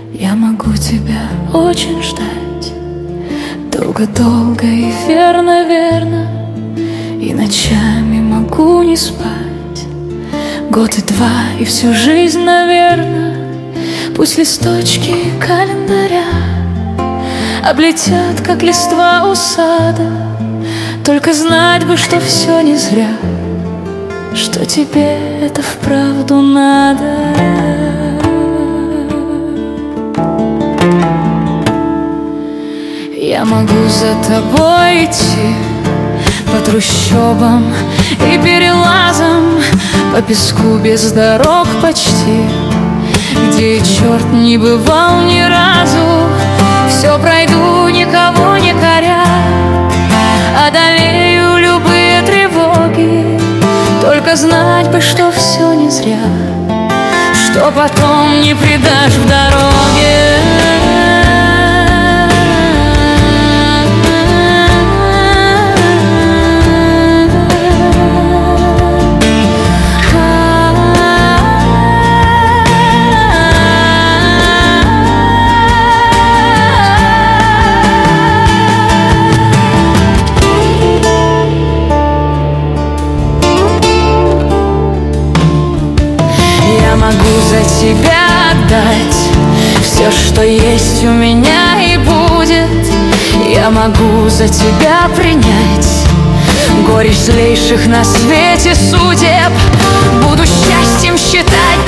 Я могу тебя очень ждать, долго-долго и верно-верно, и ночами могу не спать. Год и два, и всю жизнь, наверно. Пусть листочки календаря облетят, как листва у сада, только знать бы, что все не зря, что тебе это вправду надо. Я могу за тобой идти по трущобам и перелазам, по песку без дорог почти, где черт не бывал ни разу. Все пройду, никого не коря, одолею любые тревоги, только знать бы, что все не зря, что потом не предашь в дороге. Могу за тебя отдать все, что есть у меня и будет. Я могу за тебя принять горечь злейших на свете судеб. Буду счастьем считать